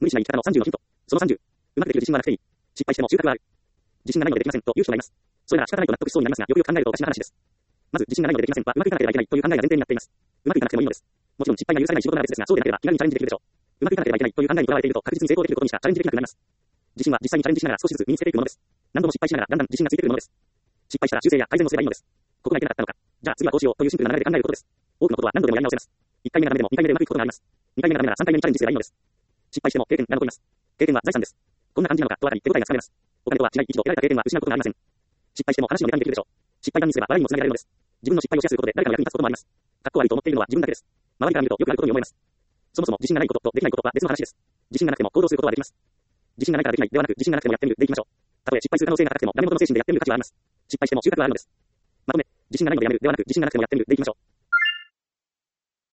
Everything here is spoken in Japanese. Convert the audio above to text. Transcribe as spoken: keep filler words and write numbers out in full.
無理しない生き方のさんじゅうのヒント。そのさんじゅう。うまくできる自信はなくていい。失敗しても収穫はある。自信がないのでできませんという人がいます。それなら仕方ないと納得しそうになりますが、よくよく考えるとおかしな話です。まず、自信がないのでできませんは、うまくいかなければいけないという考えが前提になっています。うまくいかなくてもいいのです。もちろん失敗が許されない仕事なら別ですが、そうでなければ気軽にチャレンジできるでしょう。うまくいかなければいけないという考えにとらわれていると確実に成功できることにしかチャレンジできなくなります。自信は実際にチャレンジしながら少しずつ身につけていくものです。何度も失敗しながらだんだん自信がついてくるものです。失敗したら修正や改善をすればいいのです。ここがいけなかったのか。じゃあ次はこうしようというシンプルな流れで考えることです。多くのことは何度でもやり直せます。いっかいめがダメでもにかいめでうまくいくことがあります。にかいめがダメならさんかいめにチャレンジすればいいのです。失敗しても経験が残ります。経験は財産です。こんな感じなのかと分かり手応えがつかめます。お金とは違い一度得られた経験は失うことがありません。失敗しても話のネタにできるでしょう。失敗談にすれば笑いにもつなげられるのです。自分の失敗をシェアすることで誰かの役に立つこともあります。かっこ悪いと思っているのは自分だけです。周りから見るとよくあることに思えます。そもそも自信がないこととできないことは別の話です。自信がなくても行動することはできます。自信がないからできないではなく、自信がなくてもやってみるでいきましょう。たとえ失敗する可能性が高くてもダメ元の精神でやってみる価値はあります。失敗しても収穫はあるのです。まとめ、自信がないのでやめるではなく、自信がなくてもやってみるでいきましょう。